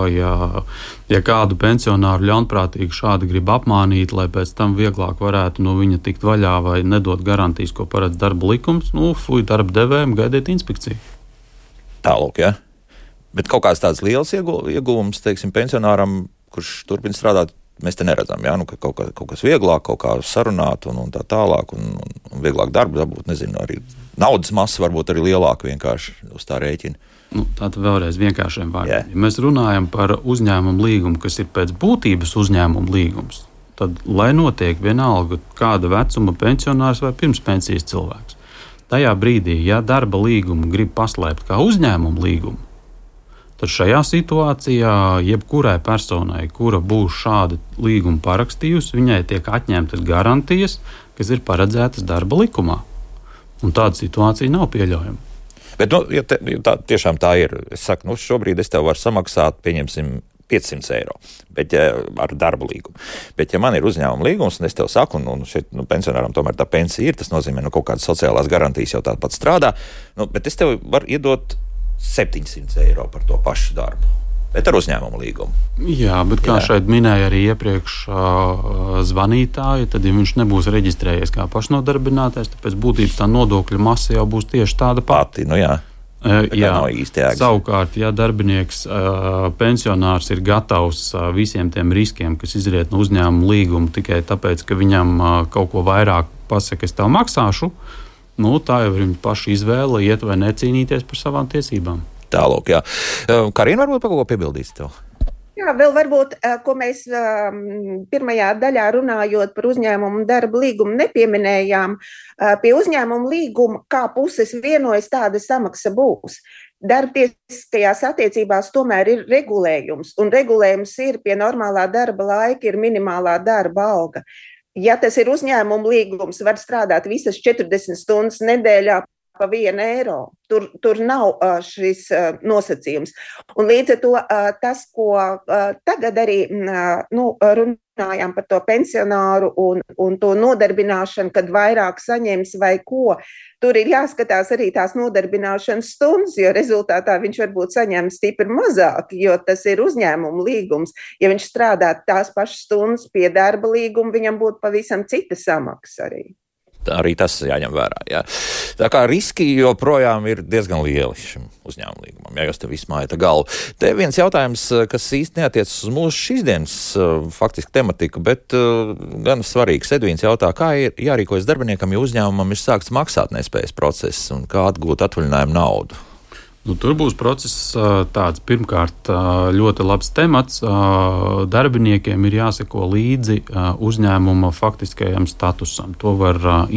B: Ja kādu pensionāru ļaunprātīgi šādi grib apmānīt, lai pēc tam vieglāk varētu no viņa tikt vaļā vai nedot garantijas, ko paredz darba likums, darba devējiem gaidiet inspekciju.
A: Tālūk, ja? Bet kaut kāds tāds liels ieguvums, teiksim, pensionāram, kurš turpina strādāt, mēs te neredzam, ka kaut kas vieglāk, kaut kā sarunāt un tā tālāk, un vieglāk darbu dabūt, nezinu, arī naudas masa varbūt arī lielāka vienkārši uz tā rēķina.
B: Tātad vēlreiz vienkāršiem vārdiem. Ja mēs runājam par uzņēmumu līgumu, kas ir pēc būtības uzņēmumu līgums, tad, lai notiek vienalga kāda vecuma pensionārs vai pirmspensijas cilvēks, tajā brīdī, ja darba līgumu grib paslēpt kā uzņēmumu līgumu, tad šajā situācijā jebkurai personai, kura būs šādu līgumu parakstījusi, viņai tiek atņemtas garantijas, kas ir paredzētas darba likumā. Un tāda situācija nav pieļaujama.
A: Bet, tiešām tā ir. Es saku, šobrīd es tev varu samaksāt, pieņemsim, 500 eiro, bet, ar darba līgumu. Bet, ja man ir uzņēmuma līgums, un es tev saku, un šeit pensionāram tomēr tā pensija ir, tas nozīmē, kaut kādas sociālās garantijas jau tāpat strādā, bet es tev varu iedot 700 eiro par to pašu darbu, bet ar uzņēmumu līgumu.
B: Jā, bet kā šeit minēja arī iepriekš zvanītāji, tad, ja viņš nebūs reģistrējies kā pašnodarbinātais, tad pēc būtības tā nodokļu masa jau būs tieši tāda pati. Savukārt, ja darbinieks, pensionārs ir gatavs visiem tiem riskiem, kas izriet no uzņēmuma līguma tikai tāpēc, ka viņam kaut ko vairāk pasaka, es tev maksāšu, tā jau ir viņa paša izvēle, iet vai necīnīties par savām tiesībām.
A: Tālūk, jā. Karina, varbūt par ko piebildīs tev?
D: Jā, vēl varbūt, ko mēs pirmajā daļā runājot par uzņēmumu darba līgumu nepieminējām, pie uzņēmuma līguma, kā puses vienojas, tāda samaksa būs. Darbtiesiskajās attiecībās tomēr ir regulējums, un regulējums ir pie normālā darba laika, ir minimālā darba alga. Ja tas ir uzņēmuma līgums, var strādāt visas 40 stundas nedēļā pa 1 eiro. Tur nav šis nosacījums. Un līdz ar to tas, ko tagad arī runājām par to pensionāru un to nodarbināšanu, kad vairāk saņems vai ko, tur ir jāskatās arī tās nodarbināšanas stundas, jo rezultātā viņš varbūt saņem stipri mazāk, jo tas ir uzņēmuma līgums. Ja viņš strādā tās pašas stundas pie darba līguma, viņam būtu pavisam cita samaksa arī.
A: Arī tas jāņem vērā. Jā. Tā kā riski joprojām ir diezgan lieli šim uzņēmuma līgumam, ja jūs te visu mājat galvu. Te viens jautājums, kas īsti neatiecas uz mūsu šīsdienas faktiski tematiku, bet gan svarīgs. Edvīns jautā, kā ir jārīkojas darbiniekam, ja uzņēmumam ir sākts maksātnespējas process un kā atgūt atvaļinājumu naudu?
B: Tur būs process tāds. Pirmkārt, ļoti labs temats. Darbiniekiem ir jāseko līdzi uzņēmuma faktiskajam statusam. To var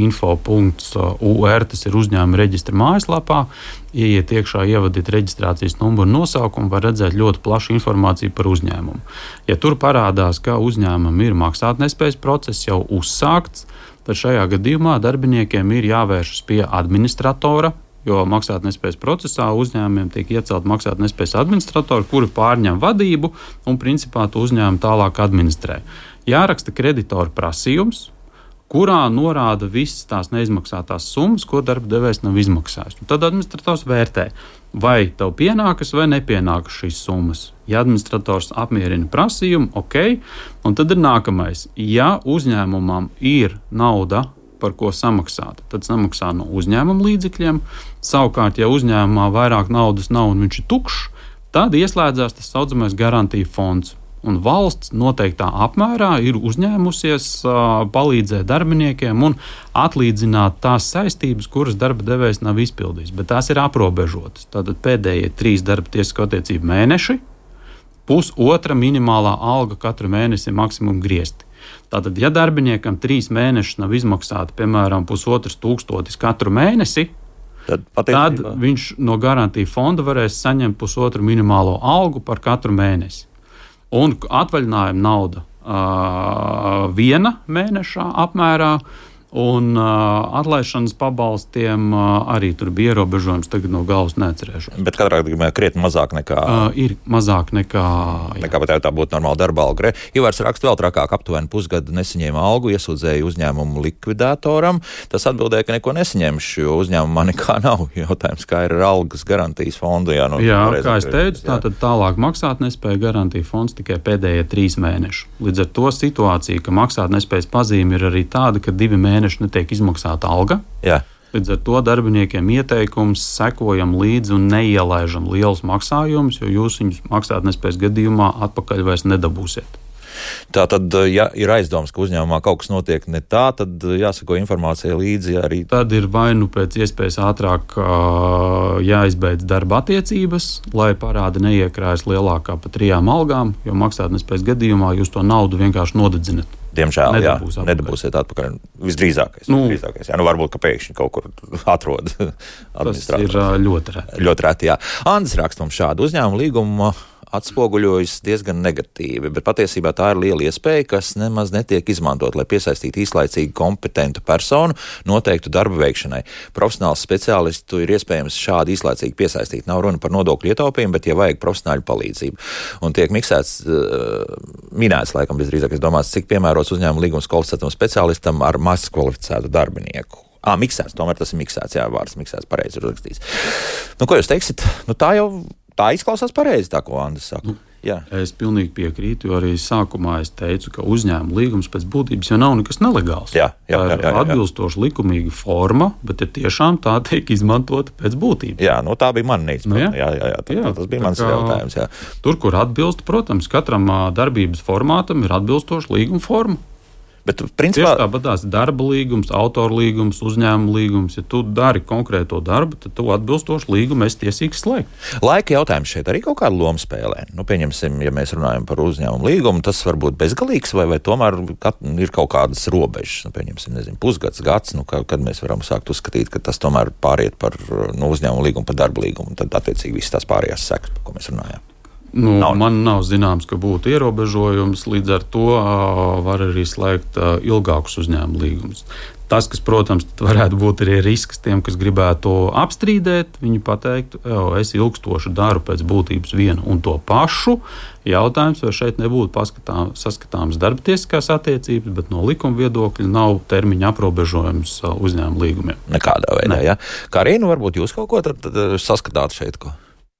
B: info.ur, tas ir uzņēmuma reģistra mājaslapā. Ieiet iekšā, ievadiet reģistrācijas numuru nosaukumu, var redzēt ļoti plašu informāciju par uzņēmumu. Ja tur parādās, ka uzņēmumam ir maksātnespējas process jau uzsākts, tad šajā gadījumā darbiniekiem ir jāvēršas pie administratora, jo maksātnespējas procesā uzņēmumiem tiek iecelt maksātnespējas administratori, kuri pārņem vadību un principā to uzņēmumu tālāk administrē. Jāraksta kreditora prasījums, kurā norāda visas tās neizmaksātās summas, ko darba devējs nav izmaksājis. Un tad administrators vērtē, vai tev pienākas vai nepienākas šīs summas. Ja administrators apmierina prasījumu, ok, un tad ir nākamais. Ja uzņēmumam ir nauda, par ko samaksāt, tad samaksā no uzņēmuma līdzekļiem. Savukārt, ja uzņēmumā vairāk naudas nav un viņš ir tukšs, tad ieslēdzās tas saucamais garantija fonds. Un valsts noteiktā apmērā ir uzņēmusies palīdzēt darbiniekiem un atlīdzināt tās saistības, kuras darba devējs nav izpildījis. Bet tās ir aprobežotas. Tātad pēdējie 3 darba tiesisko attiecību mēneši, pusotra minimālā alga katru mēnesi ir maksimum griezti. Tātad, ja darbiniekam 3 mēnešus nav izmaksāti, piemēram, 1500 katru mēnesi, tad viņš no garantija fonda varēs saņemt pusotru minimālo algu par katru mēnesi. Un atvaļinājuma nauda 1 mēneša apmērā, un atlaišanas pabalstiem arī tur bija ierobežojums, tagad no galvas neatcerēšos.
A: Bet katrā gadījumā krietni mazāk nekā...
B: Ir mazāk nekā...
A: Nekā pat tā būtu normāla darba alga. Ivars raksta vēl trakāk, aptuveni pusgadu nesaņēma algu, iesūdzēja uzņēmumu likvidātoram. Tas atbildēja, ka neko nesaņemšu, jo uzņēmumā nekā nav. Jautājums, kā ir ar algas garantijas fondu. Jā,
B: kā es teicu, tātad tālāk maksātnespēja garantija fonds tikai pēdējie 3 mēneši. Līdz ar to situācija, ka maksātnespējas pazīme ir arī tāda, ka 2 mēneši netiek izmaksāta alga.
A: Jā.
B: Līdz ar to darbiniekiem ieteikums sekojam līdzi un neielaižam lielus maksājumus, jo jūs viņus maksātnespējas gadījumā atpakaļ vairs nedabūsiet.
A: Tātad, ja ir aizdoms, ka uzņēmumā kaut kas notiek ne tā, tad jāsako informācija līdzi arī.
B: Tad ir vai nu pēc iespējas ātrāk jāizbeidz darba attiecības, lai parādi neiekrājas lielākā pa 3 algām, jo maksātnespējas gadījumā jūs to naudu vienkārši nodedzinat.
A: Diemžēl, nedabūsiet atpakaļ. Visdrīzākais. Jā, varbūt, ka pēkšņi kaut kur atrod administrators.
B: Tas ir ļoti reti.
A: Ļoti reti, jā. Andris raksta mums šādu uzņēmumu līgumu atspoguļojas diezgan negatīvi, bet patiesībā tā ir liela iespēja, kas nemaz netiek izmantot, lai piesaistītu īslaicīgi kompetentu personu noteiktu darba veikšanai. Profesionāls speciālistu ir iespējams šādi īslaicīgi piesaistīt. Nav runa par nodokļu ietaupījumu, bet ja vajag profesionāļu palīdzību. Un tiek minēts, laikam, visdrīzāk, es domāju, cik piemērots uzņēmuma līgums kvalificētam speciālistam ar maz kvalificētu darbinieku. Miksēts, tomēr tas ir miksēts, jā, vārds miksēts, pareizi ir uzrakstīts. Ko jūs teiksit? Tā izklausās pareizi, tā, ko Andris saka.
B: Es pilnīgi piekrītu, jo arī sākumā es teicu, ka uzņēmuma līgums pēc būtības jau nav nekas nelegāls.
A: Jā,
B: atbilstoši likumīga forma, bet tiešām tā tiek izmantota pēc būtības.
A: Jā, tā bija mana nīca. Tas bija mans jautājums. Jā.
B: Tur, kur atbilst, protams, katram darbības formātam ir atbilstoša līguma forma.
A: Bet, principā,
B: tāpat tās darba līgums, autora līgums, uzņēmuma līgums. Ja tu dari konkrēto darbu, tad tu atbilstoši līgumu esi tiesīgs slēgt.
A: Laika jautājums šeit arī kaut kādu lomu spēlē. Pieņemsim, ja mēs runājam par uzņēmumu līgumu, tas var būt bezgalīgs vai tomēr ir kaut kādas robežas. Pieņemsim, pusgads, gads, kad mēs varam sākt uzskatīt, ka tas tomēr pāriet par uzņēmumu līgumu, par darba līgumu. Tad attiecīgi visas tās pārējās sekas, par ko mēs runājam.
B: Man nav zināms, ka būtu ierobežojums, līdz ar to var arī slēgt ilgākus uzņēmuma līgumus. Tas, kas, protams, varētu būt arī risks tiem, kas gribētu apstrīdēt, viņi pateiktu, es ilgstoši daru pēc būtības vienu un to pašu. Jautājums, vai šeit nebūtu saskatāms darba tiesiskās attiecības, bet no likuma viedokļa nav termiņa aprobežojums uzņēmuma līgumiem.
A: Nekādā veidā, jā. Karina, varbūt jūs kaut ko tad saskatāt šeit, ko?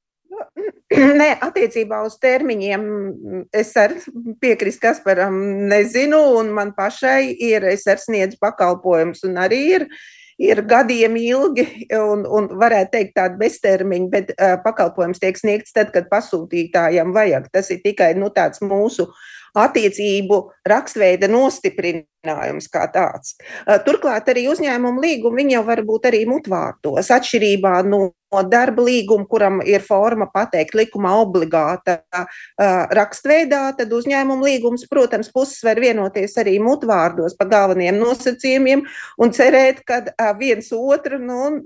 D: Nē, attiecībā uz termiņiem es arī piekrītu Kasparam, nezinu, un man pašai es arī sniedzu pakalpojumus, un arī ir gadiem ilgi, un varētu teikt tādu beztermiņu, bet pakalpojums tiek sniegts tad, kad pasūtītājam vajag. Tas ir tikai tāds mūsu attiecību rakstveida nostiprinājums kā tāds. Turklāt arī uzņēmuma līgumi, viņi jau var būt arī mutvārdos, atšķirībā no darba līguma, kuram ir forma pateikt likumā obligāta rakstveidā, tad uzņēmuma līgums, protams, puses var vienoties arī mutvārdos pa galveniem nosacījumiem un cerēt, ka viens otru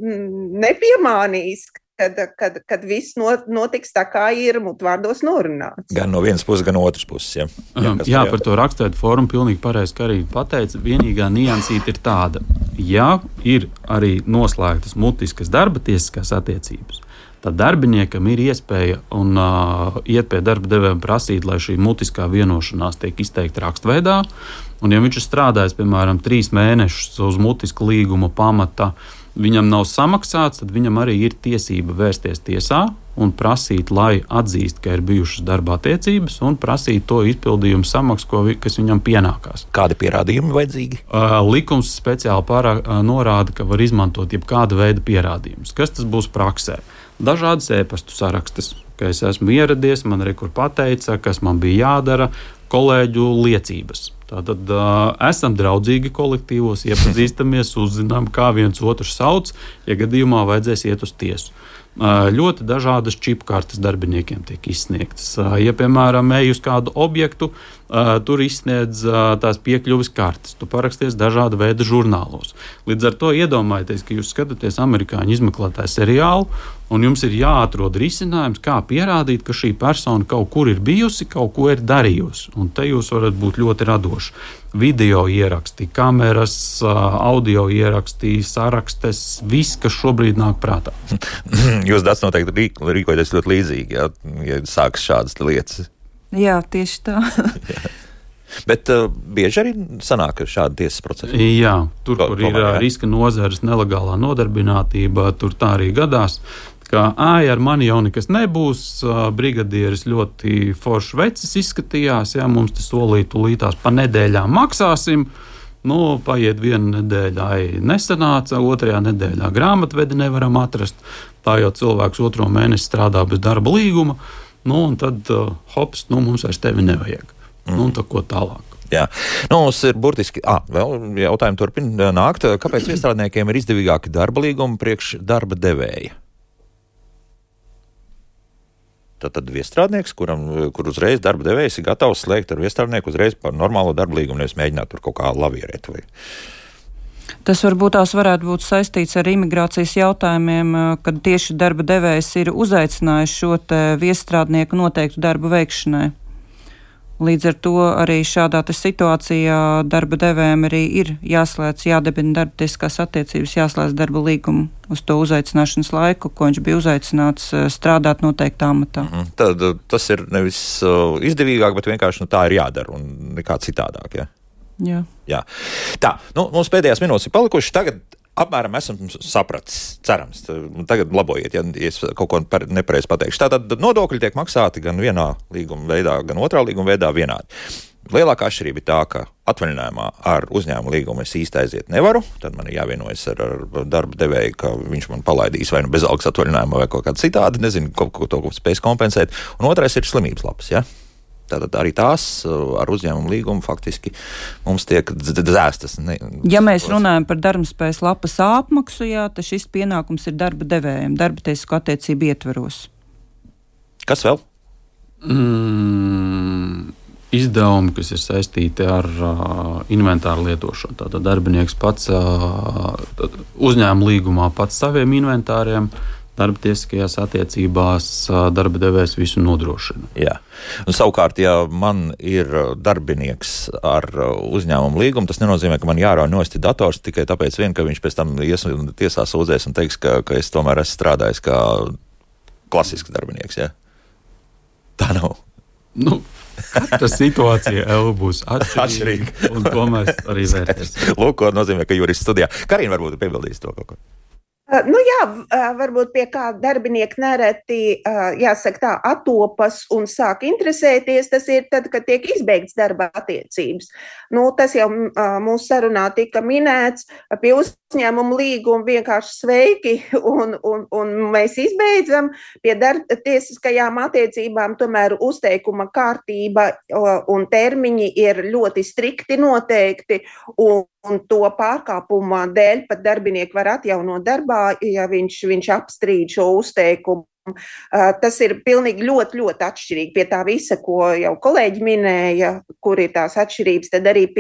D: nepiemānīs, kad viss notiks tā, kā ir mutvārdos norunāts.
A: Gan no vienas puses, gan no otras puses.
B: Jā, par to rakstveidu formu pilnīgi pareizi Karina pateica. Vienīgā niansīte ir tāda, ja ir arī noslēgtas mutiskas darba tiesiskās attiecības, tad darbiniekam ir iespēja un iet pie darba devējiem prasīt, lai šī mutiskā vienošanās tiek izteikta rakstveidā. Un ja viņš ir strādājis, piemēram, 3 mēnešus uz mutisku līguma pamata, viņam nav samaksāts, tad viņam arī ir tiesība vērsties tiesā un prasīt, lai atzīst, ka ir bijušas darba attiecības, un prasīt to izpildījumu samaksu, kas viņam pienākās.
A: Kādi pierādījumi vajadzīgi?
B: Likums speciāli norāda, ka var izmantot jebkāda veida pierādījumus. Kas tas būs praksē? Dažādas e-pastu sarakstas, ka es esmu ieradies, man arī kur pateica, kas man bija jādara, kolēģu liecības. Tātad esam draudzīgi kolektīvos, iepazīstamies, uzzinām, kā viens otru sauc, ja gadījumā vajadzēs iet uz tiesu. Ļoti dažādas čipkartes darbiniekiem tiek izsniegtas. Ja, piemēram, ej uz kādu objektu, tur izsniedz tās piekļuves kartes. Tu paraksties dažāda veida žurnālos. Līdz ar to iedomājieties, ka jūs skatāties amerikāņu izmeklētāju seriālu, un jums ir jāatrod risinājums, kā pierādīt, ka šī persona kaut kur ir bijusi, kaut ko ir darījusi. Un te jūs varat būt ļoti radoši. Video ieraksti, kameras, audio ieraksti, sarakstes, viss, kas šobrīd nāk prātā.
A: Jūs dats noteikti rīkojaties ļoti līdzīgi, ja sākas šādas lietas.
C: Jā, tieši tā.
A: Bet bieži arī sanāk šādi tiesas procesi?
B: Jā, tur, kur ir riska nozares nelegālā nodarbinātība, tur tā arī gadās. Ka ar mani jau nekas nebūs, brigadieris ļoti foršs vecis izskatījās, mums te solīja tūlītās pa nedēļām maksāsim, paiet viena nedēļa, nesanāca, otrajā nedēļā grāmatvedi nevaram atrast, tā jau cilvēks 2. mēnesi strādā bez darba līguma, un tad hops, mums vairs tevi nevajag, un tā ko tālāk.
A: Jā, mums ir burtiski, vēl jautājumi turpina nākt, kāpēc iestrādniekiem ir izdevīgāki darba līgumi priekš darba devēja? Tad viestrādnieks, kur uzreiz darba devējs ir gatavs slēgt ar viestrādnieku uzreiz par normālo darba līgumu, nevis mēģināt tur kaut kā lavierēt.
C: Tas varbūt tās varētu būt saistīts ar imigrācijas jautājumiem, kad tieši darba devējs ir uzaicinājis šo te viestrādnieku noteiktu darbu veikšanai. Līdz ar to arī šādā situācijā darba devējiem arī ir jāslēdz, jādibina darba tiesiskās attiecības, jāslēdz darba līgumu uz to uzaicināšanas laiku, ko viņš bija uzaicināts strādāt noteiktā amatā.
A: Tad tas ir nevis izdevīgāk, bet vienkārši tā ir jādara un nekā citādāk, ja? Jā. Tā, mums pēdējās minūtes ir palikušas, tagad apmēram esam sapratis, cerams. Tagad labojiet, ja es kaut ko nepareizi pateikšu. Tātad nodokļi tiek maksāti gan vienā līguma veidā, gan otrā līguma veidā vienādi. Lielākā atšķirība ir tā, ka atvaļinājumā ar uzņēmumu līgumu es īsti aiziet nevaru. Tad man ir jāvienojas ar darba devēju, ka viņš man palaidīs vai bez algas atvaļinājumā vai kaut kādā citādi. Nezinu, ko spēs kompensēt. Un otrais ir slimības lapas, ja? Tātad arī tās ar uzņēmumu līgumu faktiski mums tiek dzēstas.
C: Ja mēs runājam par darbspējas lapas apmaksu, tad šis pienākums ir darba devējiem, darba tiesisko attiecību ietvaros.
A: Kas vēl?
B: Izdevumi, kas ir saistīti ar inventāru lietošanu. Tātad darbinieks pats uzņēmuma līgumā pats saviem inventāriem, darba tiesiskajās attiecībās darba devējs visu nodrošina.
A: Jā. Un savukārt, ja man ir darbinieks ar uzņēmumu līgumu, tas nenozīmē, ka man jārauj nost dators tikai tāpēc vien, ka viņš pēc tam ies tiesā sūdzēs un teiks, ka es tomēr esmu strādājis kā klasisks darbinieks, ja? Tā nav.
B: Katra situācija būs atšķirīga, un to mēs arī vērtēsim.
A: Lūk, ko nozīmē, ka jurists studijā. Karina varbūt piebildīs to kaut ko.
D: Varbūt pie kā darbinieki nereti, jāsaka tā, attopas un sāk interesēties, tas ir tad, kad tiek izbeigts darba attiecības. Tas jau mūsu sarunā tika minēts, pie uzņēmumu līgumu vienkārši sveiki un mēs izbeidzam. Pie tiesiskajām attiecībām tomēr uzteikuma kārtība un termiņi ir ļoti strikti noteikti, un to pārkāpuma dēļ pat darbinieki var atjaunot darbā, ja viņš apstrīd šo uzteikumu. Tas ir pilnīgi ļoti atšķirīgi pie tā visa, ko jau kolēģi minēja, kur ir tās atšķirības, tad arī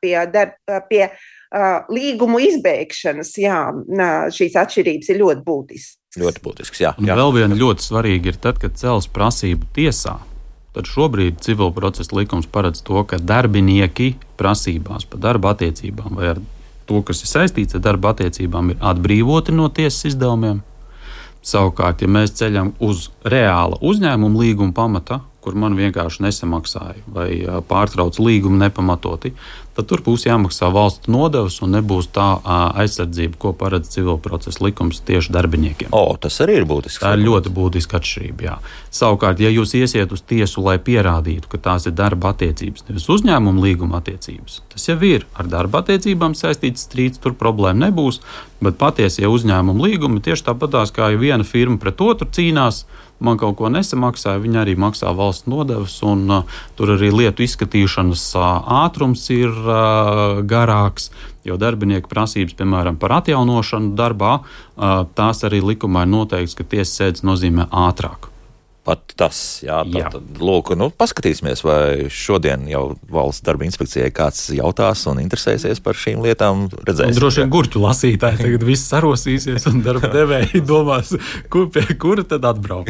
D: pie līgumu izbeigšanas, šīs atšķirības ir ļoti būtiskas.
A: Ļoti būtisks, jā.
B: Vēl viena ļoti svarīga ir tad, kad cels prasību tiesā. Tad šobrīd civil procesa likums paredz to, ka darbinieki prasībās par darba attiecībām vai ar to, kas ir saistīts ar darba attiecībām, ir atbrīvoti no tiesas izdevumiem. Savukārt, ja mēs ceļam uz reāla uzņēmuma līguma pamata, kur man vienkārši nesamaksāja vai pārtrauc līgumu nepamatoti, tad tur būs jāmaksā valsts nodevas un nebūs tā aizsardzība, ko paredz civil procesa likums tieši darbiniekiem.
A: Tas arī ir būtisks.
B: Tā ir ļoti būtiska atšķirība, jā. Savukārt, ja jūs iesiet uz tiesu, lai pierādītu, ka tās ir darba attiecības, nevis uzņēmuma līguma attiecības, tas jau ir ar darba attiecībām saistīts strīds, tur problēma nebūs, bet patiesie uzņēmuma līgumi tieši tāpatās, kā ja viena firma pret otru cīnās, man kaut ko nesamaksāja, viņi arī maksā valsts nodevas, un tur arī lietu izskatīšanas ātrums ir garāks, jo darbinieku prasības, piemēram, par atjaunošanu darbā, tās arī likumā ir noteikts, ka tiesas sēdes nozīmē ātrāk.
A: Pat tas, tad, lūk, paskatīsimies, vai šodien jau valsts darba inspekcijai kāds jautās un interesēsies par šīm lietām. Redzēsim.
B: Droši vien gurķu lasītāji tagad viss sarosīsies un darba devēji domās, pie kura tad atbraukt.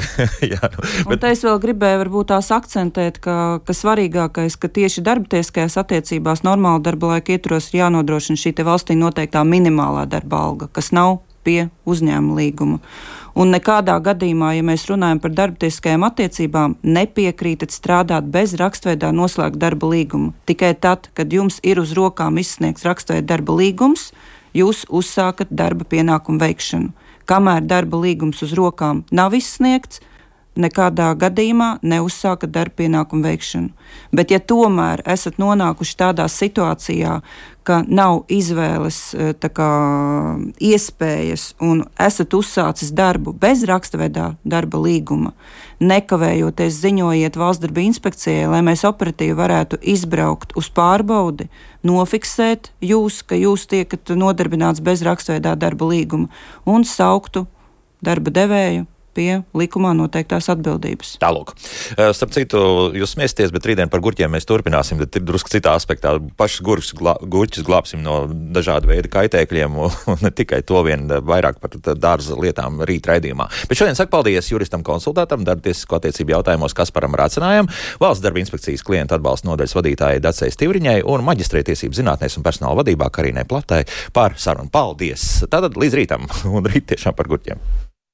C: Un te es vēl gribēju varbūt tās akcentēt, ka svarīgākais, ka tieši darbtieskajās attiecībās normāla darba laika ietvaros ir jānodrošina šī te valstī noteiktā minimālā darba alga, kas nav pie uzņēmuma līguma. Un nekādā gadījumā, ja mēs runājam par darbtieskajām attiecībām, nepiekrītat strādāt bez rakstveidā noslēgt darba līgumu. Tikai tad, kad jums ir uz rokām izsniegts rakstveida darba līgums, jūs uzsākat darba pienākumu veikšanu. Kamēr darba līgums uz rokām nav izsniegts, nekādā gadījumā neuzsākat darba pienākumu veikšanu. Bet ja tomēr esat nonākuši tādā situācijā, ka nav izvēles iespējas un esat uzsācis darbu bez rakstveidā darba līguma, nekavējoties ziņojiet valsts darba inspekcijai, lai mēs operatīvi varētu izbraukt uz pārbaudi, nofiksēt jūs, ka jūs tiekat nodarbināts bez rakstveidā darba līguma un sauktu darba devēju pie likumā noteiktās atbildības.
A: Tālūk. Starp citu, jūs smiesties, bet rītdien par gurķiem mēs turpināsim, bet ir drusku citā aspektā. Pašas gurķus glābsim no dažāda veida kaitēkļiem un ne tikai to vien, vairāk par dārza lietām rīt raidījumā. Bet šodien saku paldies juristam konsultātam, darba tiesisko attiecību jautājumos Kasparam Rācinājam, valsts darba inspekcijas klientu atbalsta nodaļas vadītājai Dacei Stivriņai un maģistrē tiesību zinātnēs un personāla vadībā Karīnai Platai par sarunu. Paldies! Tātad līdz rītam un rīt tiešām par gurķiem.